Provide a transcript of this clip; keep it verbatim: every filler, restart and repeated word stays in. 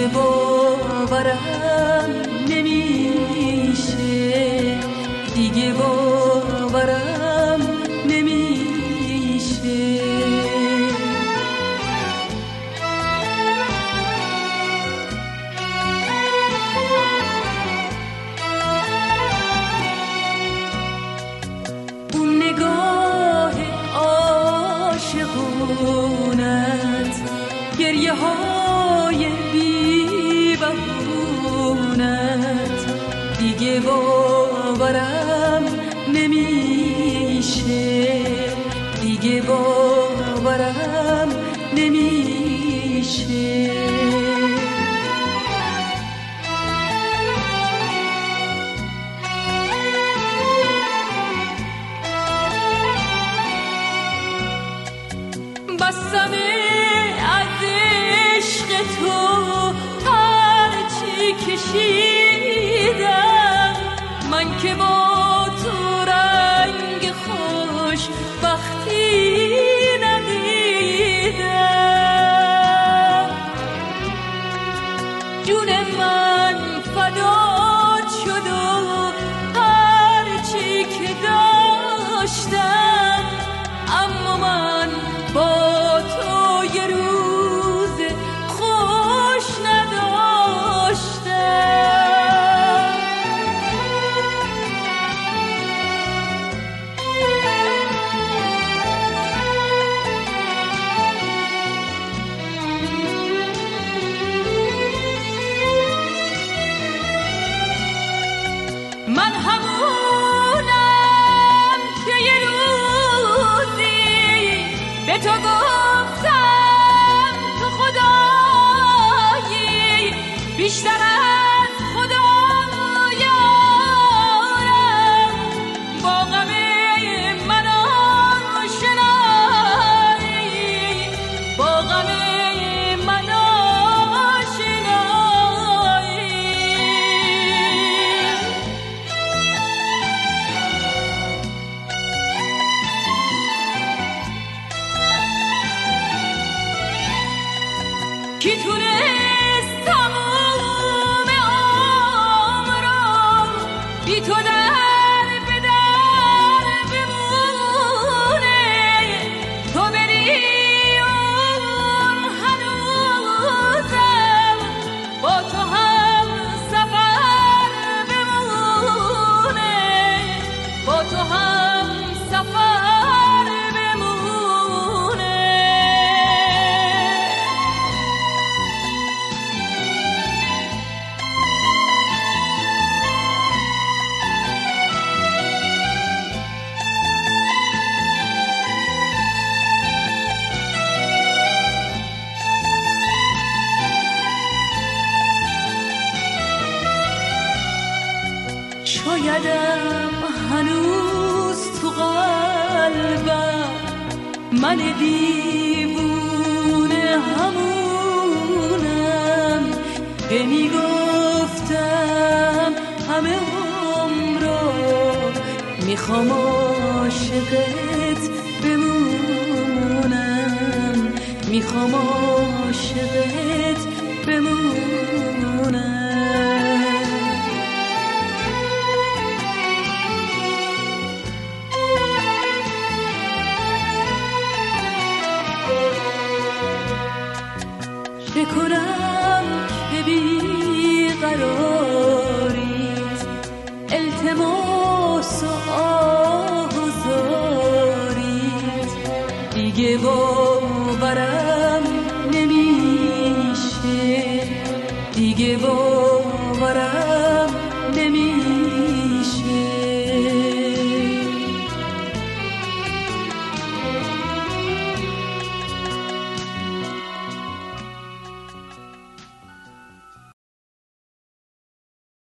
دیگه باورم نمیشه، دیگه باورم نمیشه. اون نگاه عاشقونت، گریه های بی بهونت، دیگه باورم نمیشه، دیگه باورم نمیشه. بستم از عشق تو هرچی کشیدم، من که با تو رنگ خوش بختی ندیدم. جون من فدات شد و هرچی که داشتم، اما من با تو یه روز خوش نداشتم. من همونم که یه روزی به تو گفتم تو خدایی بیشتر از خدایارم، با غم من آشنایی، با غم من آشنایی. کی تونست تموم عمرم بی تو در به در بمونه، تو بری اون هنوزم با تو هم سفر بمونه، با تو هم سفر بمونه. شایدم هنوز تو قلبم من دیوونه همونم که میگفتم همه عمرو میخوام عاشقت بمونم، میخوام عاشقت بمونم. چه کنم که بیقرار